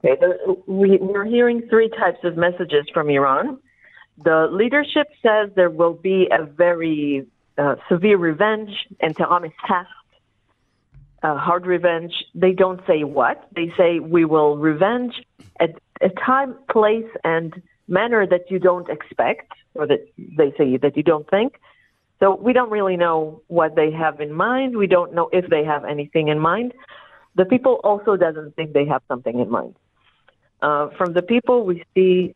Okay, we're hearing three types of messages from Iran. The leadership says there will be a very severe revenge, and Tehran is tasked, hard revenge. They don't say what. They say we will revenge at a time, place, and manner that you don't expect, or that they say that you don't think. So we don't really know what they have in mind. We don't know if they have anything in mind. The people also doesn't think they have something in mind. From the people, we see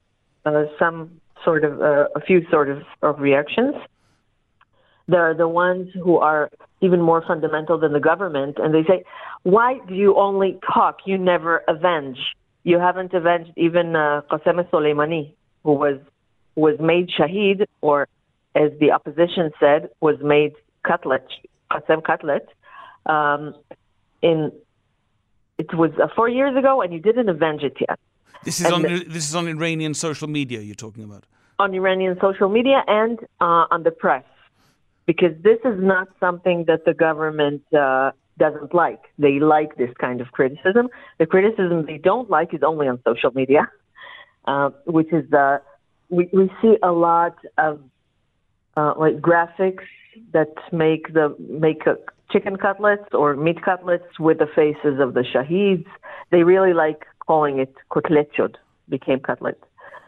a few sort of reactions. There are the ones who are even more fundamental than the government, and they say, why do you only talk? You never avenge. You haven't avenged even Qasem Soleimani, who was made shaheed, or as the opposition said, was made cutlet, Qasem cutlet. It was 4 years ago, and you didn't avenge it yet. This is on Iranian social media you're talking about? On Iranian social media and on the press, because this is not something that the government doesn't like. They like this kind of criticism. The criticism they don't like is only on social media, which is we see a lot of like graphics that make chicken cutlets or meat cutlets with the faces of the shaheeds. They really like calling it kotletchod, became cutlet.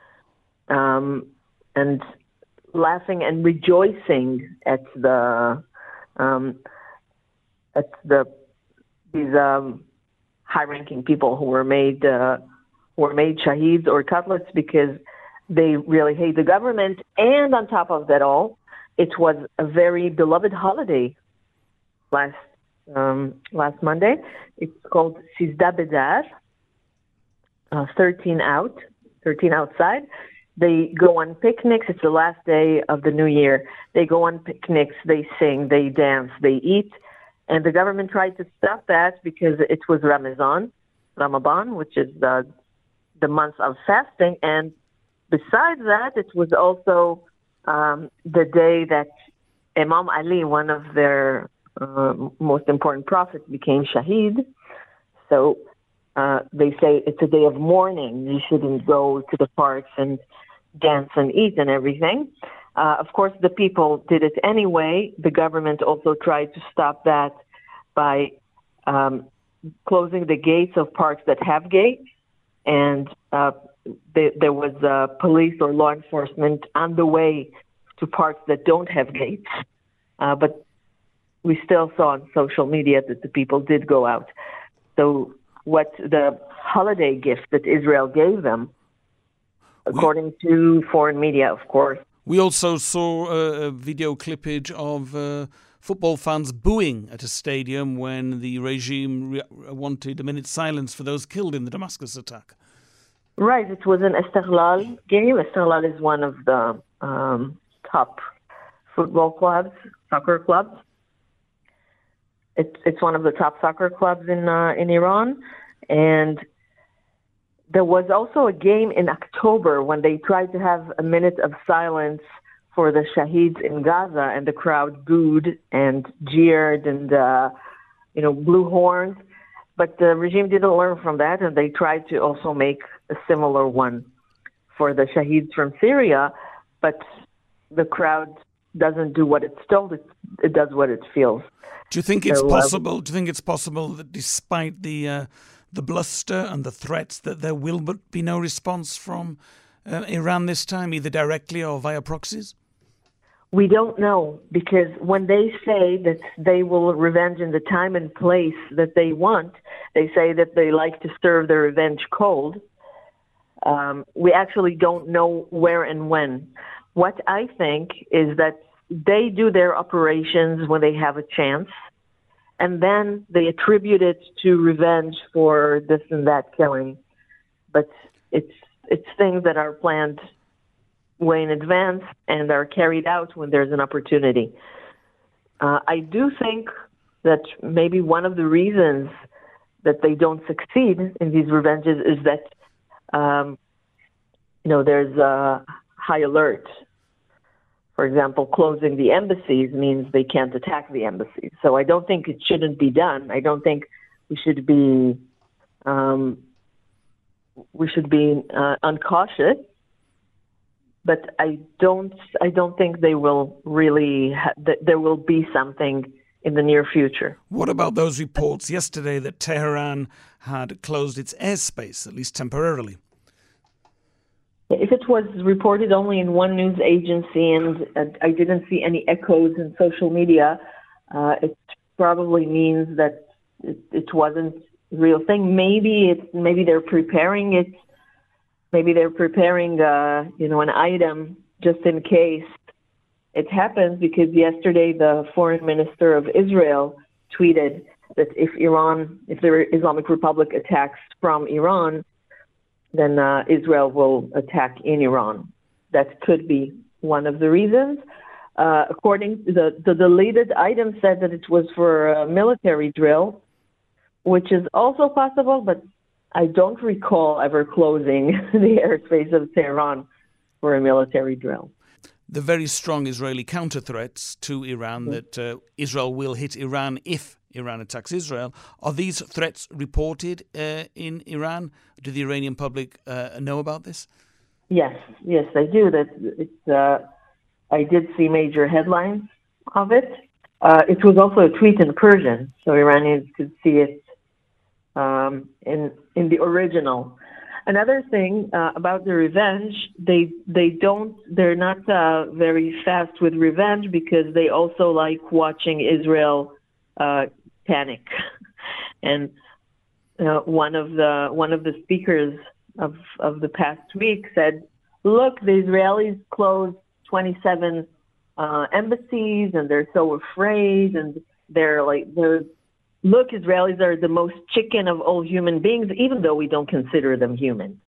And laughing and rejoicing at these high-ranking people who were made shaheeds or cutlets because they really hate the government. And on top of that all, it was a very beloved holiday last Monday. It's called Sizda Bedar, 13 outside. They go on picnics. It's the last day of the new year. They go on picnics, they sing, they dance, they eat. And the government tried to stop that because it was Ramadan, which is the month of fasting. And besides that, it was also the day that Imam Ali, one of their most important prophets, became shaheed. So they say it's a day of mourning. You shouldn't go to the parks and dance and eat and everything. Of course, the people did it anyway. The government also tried to stop that by closing the gates of parks that have gates. And there was police or law enforcement on the way to parks that don't have gates. But we still saw on social media that the people did go out. So what the holiday gift that Israel gave them, according to foreign media, of course. We also saw a video clippage of football fans booing at a stadium when the regime wanted a minute's silence for those killed in the Damascus attack. Right, it was an Esteghlal game. Esteghlal is one of the top football clubs, soccer clubs. It's one of the top soccer clubs in Iran, and there was also a game in October when they tried to have a minute of silence for the shaheeds in Gaza, and the crowd booed and jeered and blew horns. But the regime didn't learn from that, and they tried to also make a similar one for the shaheeds from Syria. But the crowd doesn't do what it's told; it does what it feels. Do you think it's possible? Do you think it's possible that despite the bluster and the threats, that there will be no response from Iran this time, either directly or via proxies? We don't know, because when they say that they will revenge in the time and place that they want, they say that they like to serve their revenge cold. We actually don't know where and when. What I think is that they do their operations when they have a chance, and then they attribute it to revenge for this and that killing. But it's things that are planned way in advance and are carried out when there's an opportunity. I do think that maybe one of the reasons that they don't succeed in these revenges is that, there's a high alert. For example, closing the embassies means they can't attack the embassies. So I don't think it shouldn't be done. I don't think we should be, we should be uncautious. But I don't think they will really. That there will be something in the near future. What about those reports yesterday that Tehran had closed its airspace, at least temporarily? If it was reported only in one news agency and I didn't see any echoes in social media, it probably means that it wasn't a real thing. Maybe they're preparing it. Maybe they're preparing, an item just in case it happens. Because yesterday the foreign minister of Israel tweeted that if the Islamic Republic attacks from Iran, then Israel will attack in Iran. That could be one of the reasons. According to the deleted item said that it was for a military drill, which is also possible, but I don't recall ever closing the airspace of Tehran for a military drill. The very strong Israeli counter threats to Iran that Israel will hit Iran if Iran attacks Israel. Are these threats reported in Iran? Do the Iranian public know about this? Yes, I do. I did see major headlines of it. It was also a tweet in Persian, so Iranians could see it in the original. Another thing about the revenge, they're not very fast with revenge because they also like watching Israel panic. And one of the speakers of the past week said, "Look, the Israelis closed 27 embassies, and they're so afraid, and look, Israelis are the most chicken of all human beings, even though we don't consider them human."